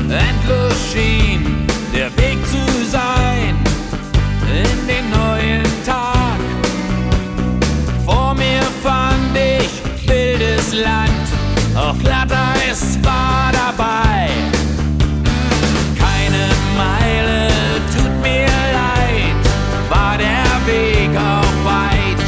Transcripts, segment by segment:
Endlos schien der Weg zu sein in den neuen Tag. Vor mir fand ich wildes Land, auch Glatteis war dabei. Keine Meile, tut mir leid, war der Weg auch weit.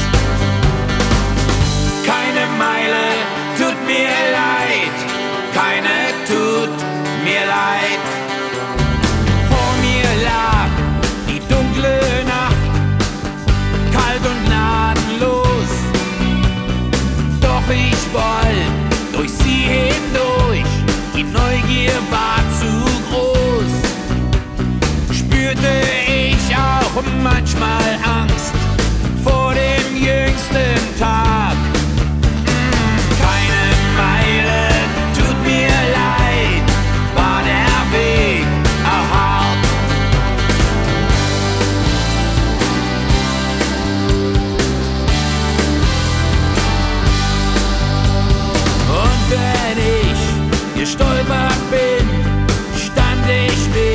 Keine Meile, tut mir leid, keine tut mir leid. Vor mir lag die dunkle Nacht, kalt und gnadenlos. Doch ich wollte durch sie hindurch, die Neugier war zu groß. Spürte ich auch manchmal Angst vor dem jüngsten Tag. Keine Meile, tut mir leid, war der Weg auch hart. Und wenn ich gestolpert bin, stand ich wieder